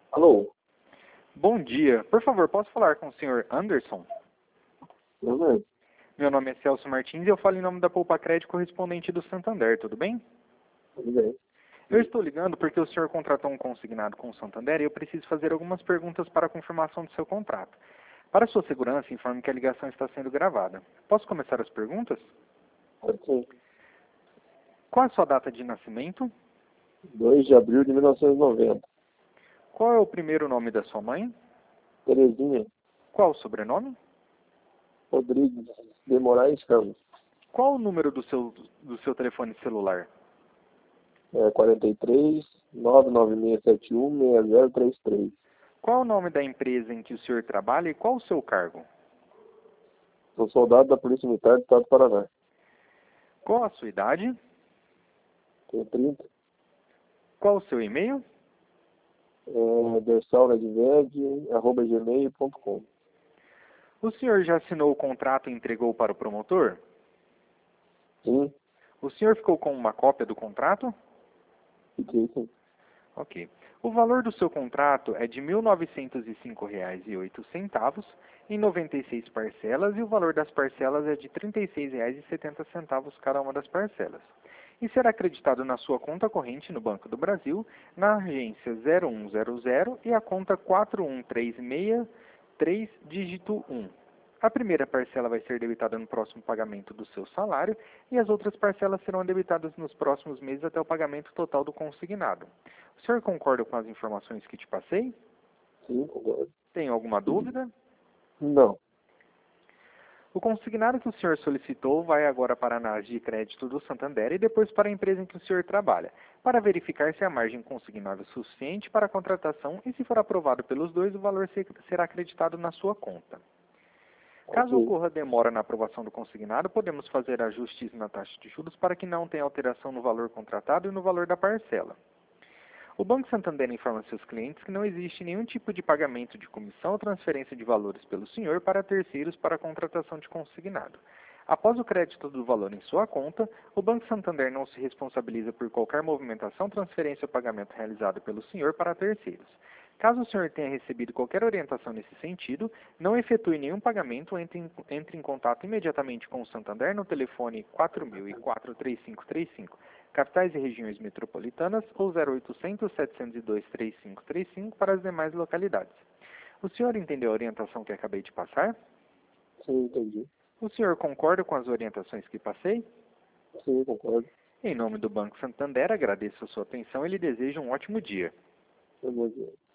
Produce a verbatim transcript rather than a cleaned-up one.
Alô? Bom dia. Por favor, posso falar com o senhor Anderson? Eu mesmo. Meu nome é Celso Martins e eu falo em nome da Poupa Crédito correspondente do Santander, tudo bem? Tudo bem. Eu estou ligando porque o senhor contratou um consignado com o Santander e eu preciso fazer algumas perguntas para a confirmação do seu contrato. Para sua segurança, informe que a ligação está sendo gravada. Posso começar as perguntas? Pode sim. Qual a sua data de nascimento? dois de abril de mil novecentos e noventa. Qual é o primeiro nome da sua mãe? Terezinha Qual o sobrenome? Rodrigues de Moraes Campos. Qual o número do seu, do seu telefone celular? É quarenta e três, nove nove seis sete um, seis zero três três. Qual o nome da empresa em que o senhor trabalha e qual o seu cargo? Sou soldado da Polícia Militar do Estado do Paraná. Qual a sua idade? Tenho trinta. Qual o seu e-mail? É dersalnedved, arroba gmail ponto com. O senhor já assinou o contrato e entregou para o promotor? Sim, O senhor ficou com uma cópia do contrato? fiquei sim. Ok. O valor do seu contrato é de mil novecentos e cinco reais e oito centavos em noventa e seis parcelas e o valor das parcelas é de trinta e seis reais e setenta centavos cada uma das parcelas. E será acreditado na sua conta corrente no Banco do Brasil, na agência zero um zero zero e a conta quatro um três seis três, dígito um. A primeira parcela vai ser debitada no próximo pagamento do seu salário e as outras parcelas serão debitadas nos próximos meses até o pagamento total do consignado. O senhor concorda com as informações que te passei? Sim, concordo. Tem alguma dúvida? Não. O consignado que o senhor solicitou vai agora para a análise de crédito do Santander e depois para a empresa em que o senhor trabalha, para verificar se a margem consignada é suficiente para a contratação e, se for aprovado pelos dois, o valor será acreditado na sua conta. Caso Ok. ocorra demora na aprovação do consignado, podemos fazer ajustes na taxa de juros para que não tenha alteração no valor contratado e no valor da parcela. O Banco Santander informa seus clientes que não existe nenhum tipo de pagamento de comissão ou transferência de valores pelo senhor para terceiros para a contratação de consignado. Após o crédito do valor em sua conta, o Banco Santander não se responsabiliza por qualquer movimentação, transferência ou pagamento realizado pelo senhor para terceiros. Caso o senhor tenha recebido qualquer orientação nesse sentido, não efetue nenhum pagamento, entre em, entre em contato imediatamente com o Santander no telefone quatro mil e quatro, três cinco três cinco, capitais e regiões metropolitanas, ou zero oitocentos, setecentos e dois, trinta e cinco trinta e cinco para as demais localidades. O senhor entendeu a orientação que acabei de passar? Sim, entendi. O senhor concorda com as orientações que passei? Sim, concordo. Em nome do Banco Santander, agradeço a sua atenção e lhe desejo um ótimo dia. Eu vou dizer.